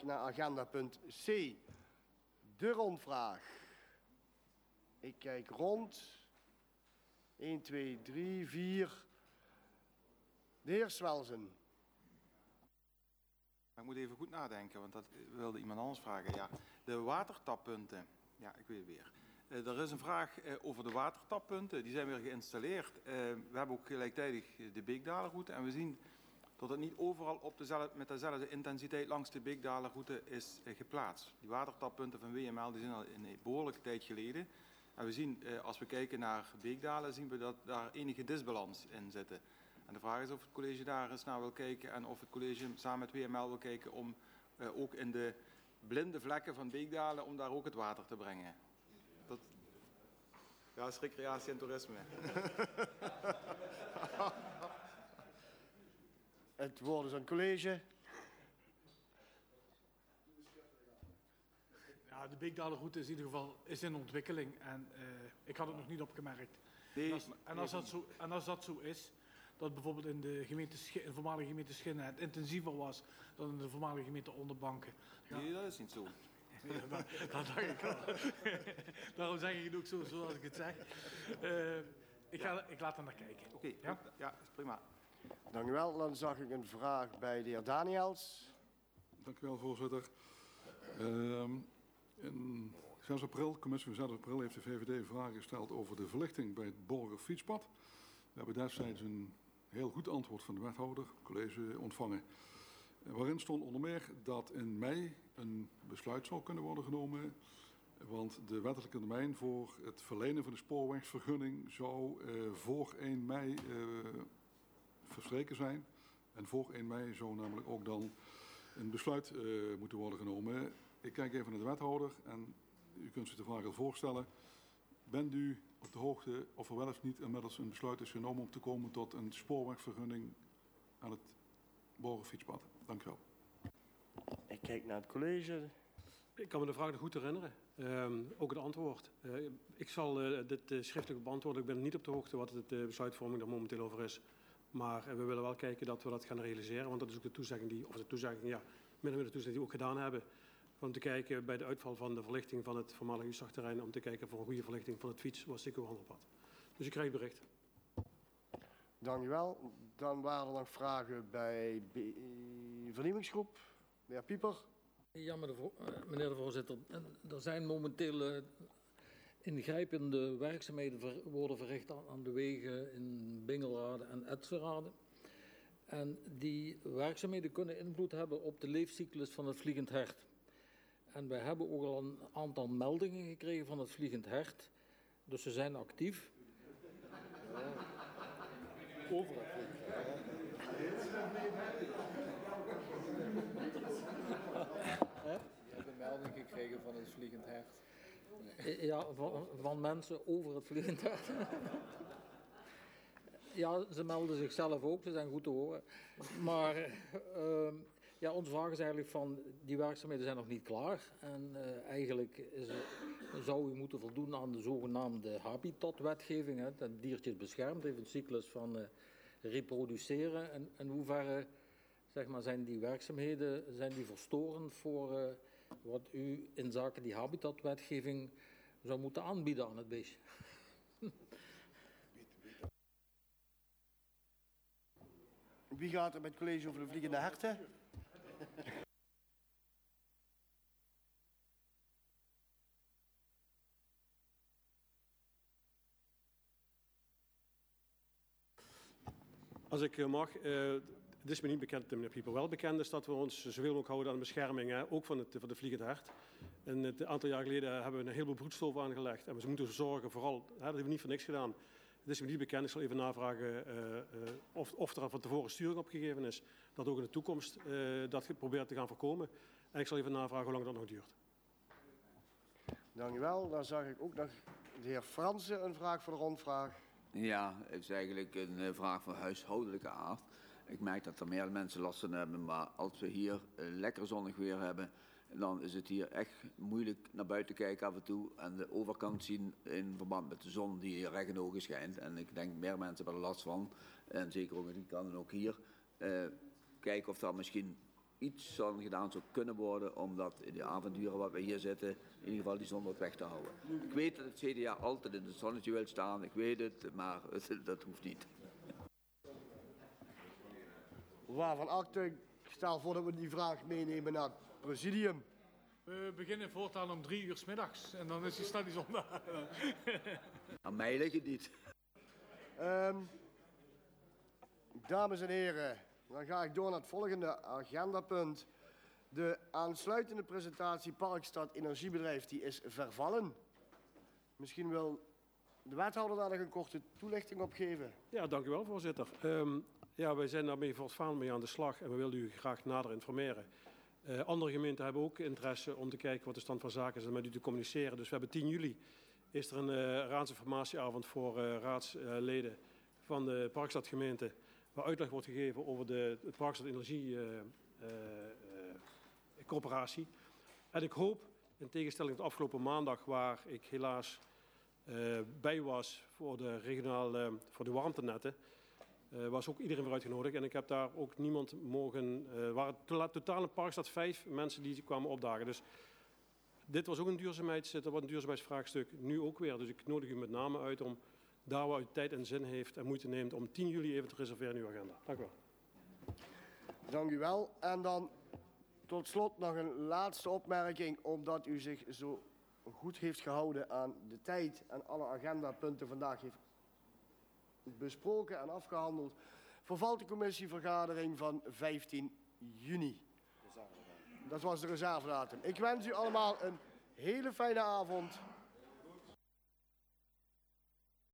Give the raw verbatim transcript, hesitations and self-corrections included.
naar agendapunt C, de rondvraag. Ik kijk rond. een, twee, drie, vier. De heer Swelsen. Ik moet even goed nadenken, want dat wilde iemand anders vragen. Ja, de watertappunten. Ja, ik weet het weer. Uh, er is een vraag uh, over de watertappunten. Die zijn weer geïnstalleerd. Uh, we hebben ook gelijktijdig de Beekdalenroute. En we zien dat het niet overal op dezelfde, met dezelfde intensiteit langs de Beekdalenroute is uh, geplaatst. Die watertappunten van W M L die zijn al een behoorlijke tijd geleden. En we zien, uh, als we kijken naar Beekdalen, zien we dat daar enige disbalans in zit. En de vraag is of het college daar eens naar wil kijken en of het college samen met W M L wil kijken om uh, ook in de blinde vlekken van Beekdalen, om daar ook het water te brengen. Dat, ja, dat is recreatie en toerisme. Het woord is aan het college. Ja, de Beekdalenroute is in ieder geval is in ontwikkeling en uh, ik had het nog niet opgemerkt. Nee, en, als, en, als dat zo, en als dat zo is, dat bijvoorbeeld in de, gemeente, in de voormalige gemeente Schinnen het intensiever was dan in de voormalige gemeente Onderbanken. Ja. Nee, dat is niet zo. Ja, dat, dat dacht ik al. Daarom zeg ik het ook zo, zoals ik het zeg. Uh, ik, ga, ik laat er naar kijken. Oké, okay, ja? Ja, is prima. Dank u wel. Dan zag ik een vraag bij de heer Daniels. Dank u wel, voorzitter. Uh, in zes april, commissie van zes april, heeft de V V D vragen gesteld over de verlichting bij het Borger fietspad. We hebben destijds een heel goed antwoord van de wethouder, college, ontvangen. Waarin stond onder meer dat in mei een besluit zou kunnen worden genomen. Want de wettelijke termijn voor het verlenen van de spoorwegvergunning zou uh, voor één mei uh, verstreken zijn. En voor één mei zou namelijk ook dan een besluit uh, moeten worden genomen. Ik kijk even naar de wethouder en u kunt zich de vraag al voorstellen. Bent u op de hoogte of er wel of niet inmiddels een besluit is genomen om te komen tot een spoorwegvergunning aan het Borger fietspad? Dank u wel. Ik kijk naar het college. Ik kan me de vraag nog goed herinneren. Um, ook het antwoord. Uh, ik zal uh, dit uh, schriftelijk beantwoorden. Ik ben niet op de hoogte wat het uh, besluitvorming er momenteel over is. Maar uh, we willen wel kijken dat we dat gaan realiseren. Want dat is ook de toezegging die, of de toezegging, ja, min of meer de toezegging die we ook gedaan hebben. Om te kijken bij de uitval van de verlichting van het voormalige Utrechtterrein. Om te kijken voor een goede verlichting van het fiets- was wandelpad. Dus ik krijg bericht. Dank u wel. Dan waren er nog vragen bij de vernieuwingsgroep. De heer Pieper. Ja, meneer de voorzitter. Er zijn momenteel uh, ingrijpende werkzaamheden ver, worden verricht aan, aan de wegen in Bingelrade en Etserade. En die werkzaamheden kunnen invloed hebben op de leefcyclus van het vliegend hert. En wij hebben ook al een aantal meldingen gekregen van het vliegend hert. Dus ze zijn actief. Ja. Over het vliegend hert. Je hebt een melding gekregen van het vliegend hert. Nee. Ja, van, van mensen over het vliegend hert. Ja, ze melden zichzelf ook, ze zijn goed te horen. Maar uh, ja, onze vraag is eigenlijk van, die werkzaamheden zijn nog niet klaar. En uh, eigenlijk is, zou u moeten voldoen aan de zogenaamde habitatwetgeving. Hè. Dat diertje is beschermd, heeft een cyclus van uh, reproduceren. En in hoeverre zeg maar, zijn die werkzaamheden zijn die verstorend voor uh, wat u in zaken die habitatwetgeving zou moeten aanbieden aan het beestje? Wie gaat er met het college over de vliegende herten? Als ik mag, uh, het is me niet bekend, meneer Pieper. Wel bekend is dat we ons zoveel mogelijk houden aan de bescherming, hè, ook van het, van de vliegend hert. En een aantal jaar geleden hebben we een heleboel broedstoffen aangelegd. En we moeten zorgen, vooral, hè, dat hebben we niet voor niks gedaan. Het is me niet bekend, ik zal even navragen uh, uh, of, of er van tevoren sturing op gegeven is. Dat ook in de toekomst uh, dat probeert te gaan voorkomen. En ik zal even navragen hoe lang dat nog duurt. Dank u wel. Dan zag ik ook nog de heer Fransen een vraag voor de rondvraag. Ja, het is eigenlijk een uh, vraag van huishoudelijke aard. Ik merk dat er meer mensen last van hebben, maar als we hier uh, lekker zonnig weer hebben, dan is het hier echt moeilijk naar buiten kijken af en toe en de overkant zien in verband met de zon die hier recht in de ogen schijnt. En ik denk meer mensen hebben er last van, en zeker ook in die kant en ook hier. Uh, kijken of daar misschien iets aan gedaan zou kunnen worden om dat in de avonturen wat we hier zitten, in ieder geval die zon wat weg te houden. Ik weet dat het C D A altijd in het zonnetje wil staan, ik weet het, maar het, dat hoeft niet. Waarvan akte, ik stel voor dat we die vraag meenemen naar het presidium. We beginnen voortaan om drie uur 's middags en dan is die stad die zondag. Aan mij ligt het niet. Um, dames en heren, dan ga ik door naar het volgende agendapunt. De aansluitende presentatie Parkstad Energiebedrijf die is vervallen. Misschien wil de wethouder daar nog een korte toelichting op geven. Ja, dank u wel, voorzitter. Um, ja, wij zijn daarmee voortvarend mee aan de slag en we willen u graag nader informeren. Uh, andere gemeenten hebben ook interesse om te kijken wat de stand van zaken is en met u te communiceren. Dus we hebben tien juli is er een uh, raadsinformatieavond voor uh, raadsleden van de Parkstadgemeente, waar uitleg wordt gegeven over de, het Parkstad Energie uh, uh, uh, Corporatie. En ik hoop, in tegenstelling tot afgelopen maandag, waar ik helaas uh, bij was voor de regionaal uh, voor de warmtenetten, uh, was ook iedereen weer uitgenodigd. En ik heb daar ook niemand mogen, uh, waren to totaal in Parkstad vijf mensen die kwamen opdagen. Dus dit was ook een duurzaamheids, dat was een duurzaamheidsvraagstuk, nu ook weer. Dus ik nodig u met name uit om daar waar u tijd en zin heeft en moeite neemt om tien juli even te reserveren in uw agenda. Dank u wel. Dank u wel. En dan tot slot nog een laatste opmerking, omdat u zich zo goed heeft gehouden aan de tijd en alle agendapunten vandaag heeft besproken en afgehandeld. Vervalt de commissievergadering van vijftien juni. Dat was de reservedatum. Ik wens u allemaal een hele fijne avond.